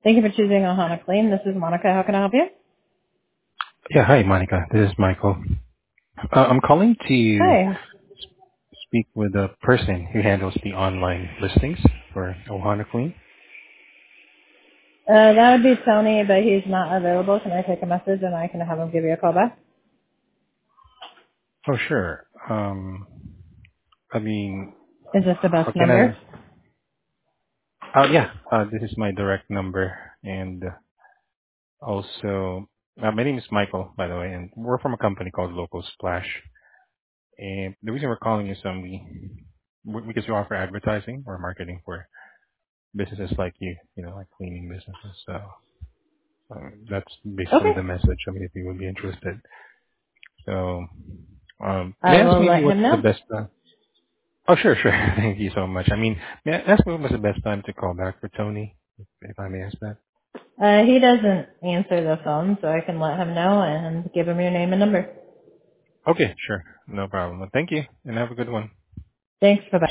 Thank you for choosing Ohana Clean. This is Monica. How can I help you? Yeah, hi, Monica. This is Michael. I'm calling to Hi. speak with the person who handles the online listings for Ohana Queen. That would be Tony, but he's not available. Can I take a message and I can have him give you a call back? Oh, sure. I mean, Is this the how best can number? I? Yeah. This is my direct number, and also, my name is Michael, by the way, and we're from a company called Local Splash. And the reason we're calling is because we offer advertising or marketing for businesses like you know, like cleaning businesses. So that's basically Okay. the message. I mean, if you would be interested. So, may I I ask will maybe let what's him the know. best time? Oh, sure, sure. Thank you so much. I mean, may I ask what was the best time to call back for Tony, if I may ask that? He doesn't answer the phone, so I can let him know and give him your name and number. Okay, sure. No problem. Well, thank you, and have a good one. Thanks. Bye-bye.